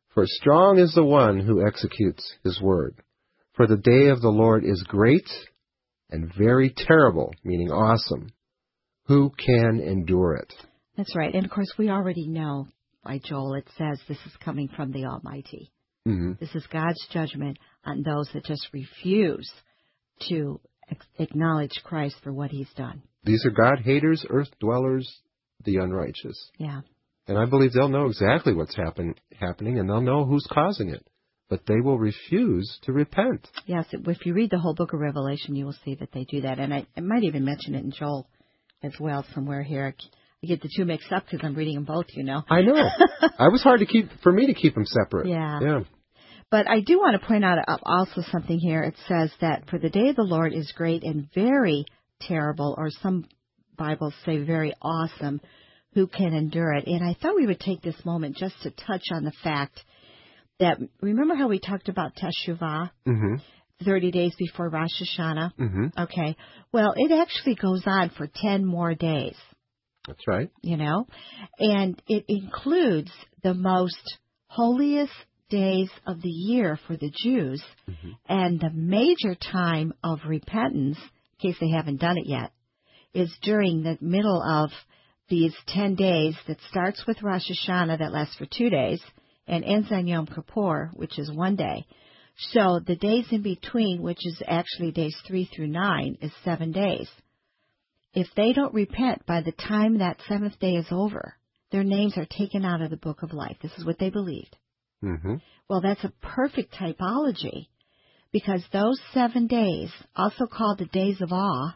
For strong is the one who executes his word. For the day of the Lord is great and very terrible, meaning awesome. Who can endure it? That's right. And, of course, we already know by Joel it says this is coming from the Almighty. Mm-hmm. This is God's judgment on those that just refuse to ex- acknowledge Christ for what he's done. These are God-haters, earth-dwellers, the unrighteous. Yeah. And I believe they'll know exactly what's happen, happening, and they'll know who's causing it. But they will refuse to repent. Yes, if you read the whole book of Revelation, you will see that they do that. And I, I might even mention it in Joel as well somewhere here. I get the two mixed up because I'm reading them both, you know. I know. I was hard to keep, for me to keep them separate. Yeah. Yeah. But I do want to point out also something here. It says that for the day of the Lord is great and very terrible, or some Bibles say very awesome. Who can endure it? And I thought we would take this moment just to touch on the fact that, remember how we talked about Teshuvah, Mm-hmm. thirty days before Rosh Hashanah? Mm-hmm. Okay. Well, it actually goes on for ten more days, That's right. you know, and it includes the most holiest days of the year for the Jews, Mm-hmm. and the major time of repentance, in case they haven't done it yet, is during the middle of these ten days that starts with Rosh Hashanah, that lasts for two days, and ends on Yom Kippur, which is one day. So the days in between, which is actually days three through nine, is seven days. If they don't repent by the time that seventh day is over, their names are taken out of the book of life. This is what they believed. Mm-hmm. Well, that's a perfect typology, because those seven days, also called the days of awe,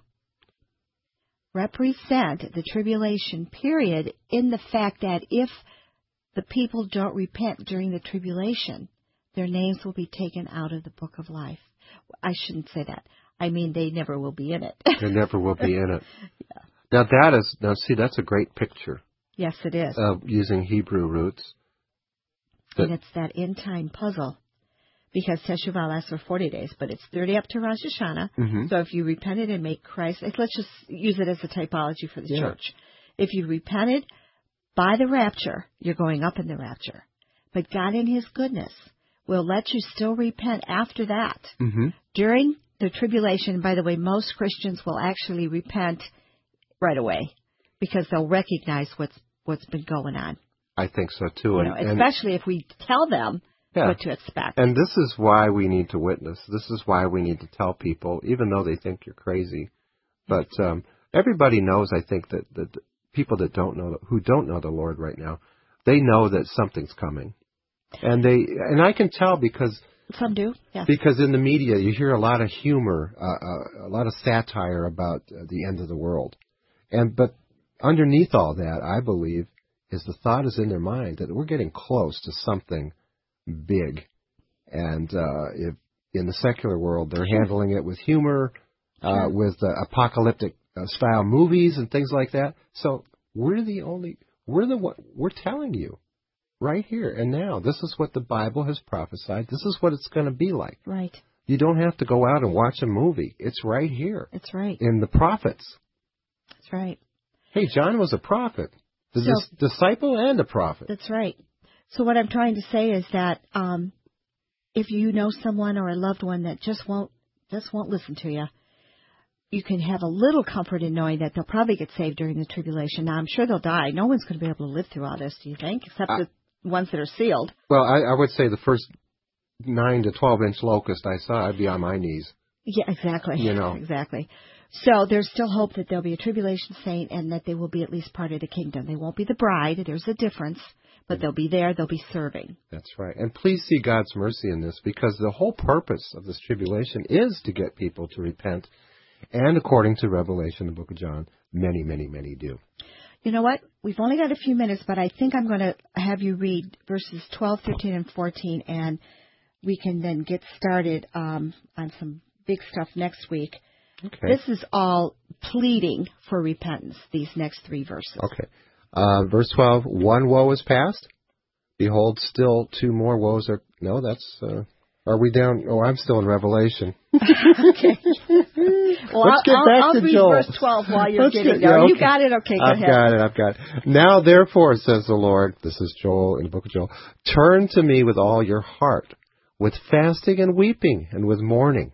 represent the tribulation period in the fact that if the people don't repent during the tribulation, their names will be taken out of the book of life. I shouldn't say that. I mean, they never will be in it. They never will be in it. Yeah. Now, that is, now see, that's a great picture Yes, it is. of using Hebrew roots. That, And it's that end-time puzzle. Because Teshuvah lasts for forty days, but it's thirty up to Rosh Hashanah. Mhm. So if you repented and make Christ, let's just use it as a typology for the Yeah. church. If you repented by the rapture, you're going up in the rapture. But God in his goodness will let you still repent after that. mm-hmm. During the tribulation, by the way, most Christians will actually repent right away because they'll recognize what's what's been going on. I think so, too. You And, know, and, especially if we tell them yeah. what to expect. And this is why we need to witness. This is why we need to tell people, even though they think you're crazy. But um, everybody knows, I think, that, that people that don't know, who don't know the Lord right now, they know that something's coming. And they, and I can tell because Some do, yes. because in the media you hear a lot of humor, uh, uh, a lot of satire about uh, the end of the world. And but underneath all that, I believe, is the thought is in their mind that we're getting close to something big. And uh, if in the secular world they're handling it with humor, uh, Sure. with uh, apocalyptic uh, style movies and things like that. So we're the only we're the one, we're telling you right here and now. This is what the Bible has prophesied. This is what it's going to be like. Right. You don't have to go out and watch a movie. It's right here That's right. in the prophets. That's right. Hey, John was a prophet, the So- dis- disciple and a prophet. That's right. So what I'm trying to say is that um, if you know someone or a loved one that just won't just won't listen to you, you can have a little comfort in knowing that they'll probably get saved during the tribulation. Now, I'm sure they'll die. No one's going to be able to live through all this, do you think, except I- the ones that are sealed? Well, I, I would say the first nine to twelve inch locust I saw, I'd be on my knees. Yeah, exactly. You know. Exactly. So there's still hope that there'll be a tribulation saint and that they will be at least part of the kingdom. They won't be the bride. There's a difference. But they'll be there. They'll be serving. That's right. And please see God's mercy in this, because the whole purpose of this tribulation is to get people to repent. And according to Revelation, the book of John, many, many, many do. You know what? We've only got a few minutes, but I think I'm going to have you read verses twelve, thirteen, and fourteen, and we can then get started um, on some big stuff next week. Okay. This is all pleading for repentance, these next three verses. Okay. Uh, verse twelve, one woe is past. Behold, still two more woes are... No, that's... Uh, Are we down? Oh, I'm still in Revelation. Okay. Well, Let's get I'll, back I'll to read Joel. verse twelve while you're Let's getting get- there. yeah, You okay. got it? Okay, go I've ahead. got it, I've got it. Now, therefore, says the Lord, this is Joel in the book of Joel, turn to me with all your heart, with fasting and weeping and with mourning.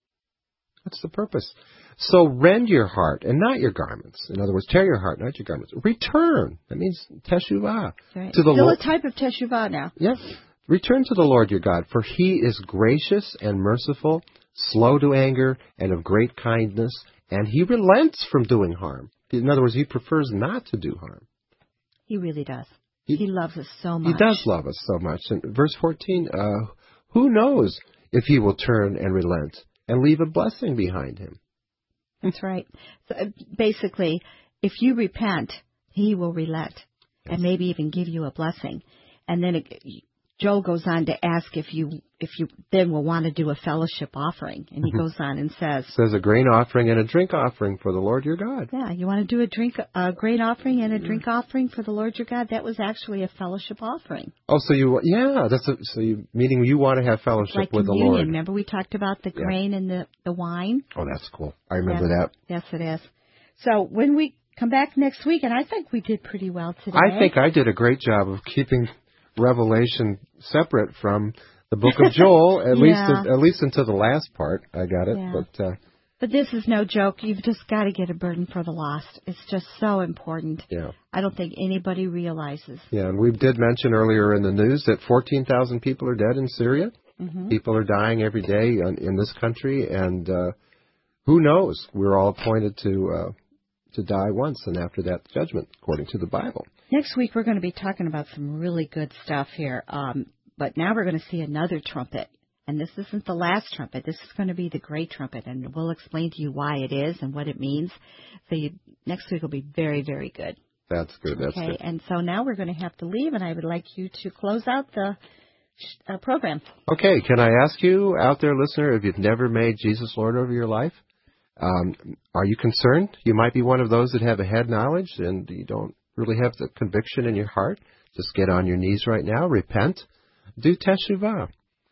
That's the purpose. So rend your heart and not your garments. In other words, tear your heart, not your garments. Return. That means teshuvah. Right. To the Still Lord. a type of teshuvah now. Yes. Return to the Lord your God, for he is gracious and merciful, slow to anger, and of great kindness, and he relents from doing harm. In other words, he prefers not to do harm. He really does. He, He loves us so much. he does love us so much. And verse fourteen, uh, who knows if he will turn and relent and leave a blessing behind him? That's right. So uh, basically, if you repent, he will relent and maybe even give you a blessing. And then it, Joel goes on to ask if you if you then will want to do a fellowship offering. And he Mm-hmm. goes on and says, It says a grain offering and a drink offering for the Lord your God. yeah, you want to do a drink, a grain offering and a drink offering for the Lord your God? That was actually a fellowship offering. Oh, so you, yeah, that's a, so you, meaning you want to have fellowship Like with communion. the Lord. Remember we talked about the Yeah. grain and the, the wine? Oh, that's cool. I remember Yes. that. Yes, it is. So when we come back next week, and I think we did pretty well today. I think I did a great job of keeping Revelation separate from the book of Joel, at Yeah. least at least until the last part. I got it, Yeah. but uh, But this is no joke. You've just got to get a burden for the lost. It's just so important. yeah, I don't think anybody realizes. yeah. And we did mention earlier in the news that fourteen thousand people are dead in Syria. Mm-hmm. People are dying every day in, in this country, and uh, who knows? We're all appointed to uh, to die once, and after that, judgment, according to the Bible. Next week, we're going to be talking about some really good stuff here. Um, but now we're going to see another trumpet. And this isn't the last trumpet. This is going to be the great trumpet. And we'll explain to you why it is and what it means. So you, next week will be very, very good. That's good. That's Okay. good. And so now we're going to have to leave, and I would like you to close out the uh, program. Okay, can I ask you out there, listener, if you've never made Jesus Lord over your life, um, are you concerned? You might be one of those that have a head knowledge and you don't really have the conviction in your heart. Just get on your knees right now, repent, do teshuvah.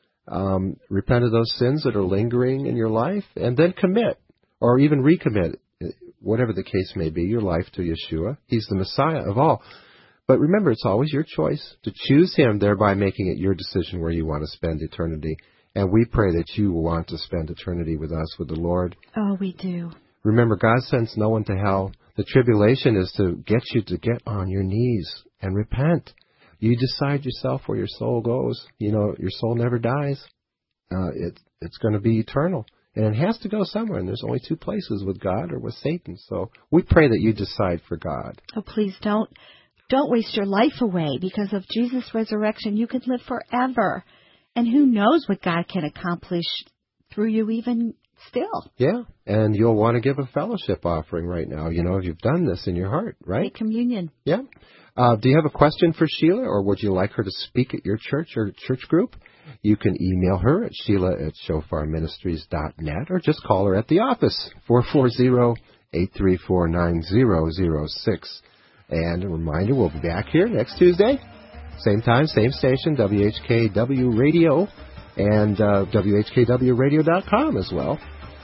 Um, repent of those sins that are lingering in your life, and then commit, or even recommit, whatever the case may be, your life to Yeshua. He's the Messiah of all. But remember, it's always your choice to choose Him, thereby making it your decision where you want to spend eternity. And we pray that you will want to spend eternity with us, with the Lord. Oh, we do. Remember, God sends no one to hell. The tribulation is to get you to get on your knees and repent. You decide yourself where your soul goes. You know, your soul never dies. Uh, it, it's going to be eternal. And it has to go somewhere. And there's only two places, with God or with Satan. So we pray that you decide for God. Oh, please don't. Don't waste your life away. Because of Jesus' resurrection, you can live forever. And who knows what God can accomplish through you even still. Yeah, and you'll want to give a fellowship offering right now. You know, if you've done this in your heart, right? Take communion. Yeah. Uh, do you have a question for Sheila, or would you like her to speak at your church or church group? You can email her at Sheila at shofar ministries dot net, or just call her at the office, four four zero, eight three four, nine zero zero six. And a reminder, we'll be back here next Tuesday. Same time, same station, W H K W Radio, and uh, W H K W radio dot com as well.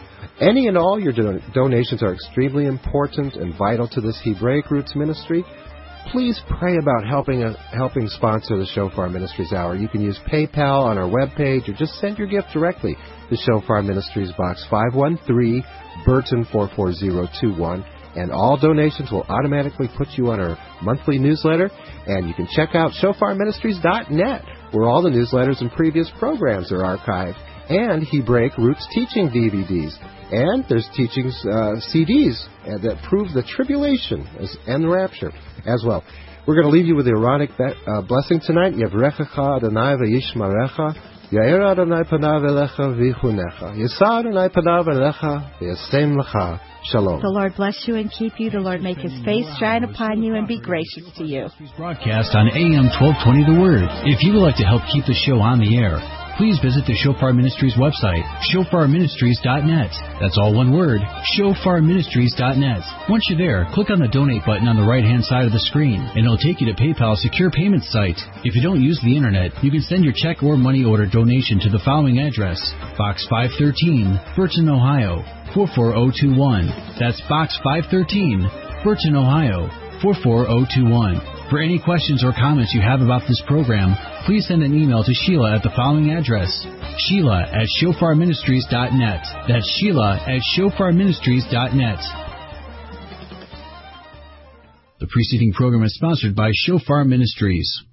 Any and all your do- donations are extremely important and vital to this Hebraic Roots ministry. Please pray about helping uh, helping sponsor the Shofar Ministries Hour. You can use PayPal on our webpage, or just send your gift directly to Shofar Ministries, Box five one three, Burton four four zero two one. And all donations will automatically put you on our monthly newsletter. And you can check out shofar ministries dot net, where all the newsletters and previous programs are archived, and Hebraic Roots teaching D V Ds. And there's teachings uh, C Ds that prove the tribulation as, and the rapture as well. We're going to leave you with the Aaronic be- uh, blessing tonight. Yevrechecha Adonai v'yishmarecha, Yair Adonai panav elecha v'yichunecha, Yisa Adonai panav elecha v'yasem lecha. Shalom. The Lord bless you and keep you. The Lord make His face shine upon you and be gracious to you. Broadcast on A M twelve twenty The Word. If you would like to help keep the show on the air, please visit the Shofar Ministries website, shofar ministries dot net. That's all one word, shofar ministries dot net. Once you're there, click on the donate button on the right-hand side of the screen, and it'll take you to PayPal's secure payment site. If you don't use the internet, you can send your check or money order donation to the following address: Box five thirteen, Burton, Ohio, four four zero two one. That's Box five thirteen, Burton, Ohio, four four zero two one. For any questions or comments you have about this program, please send an email to Sheila at the following address: Sheila at shofar ministries dot net. That's Sheila at shofar ministries dot net. The preceding program is sponsored by Shofar Ministries.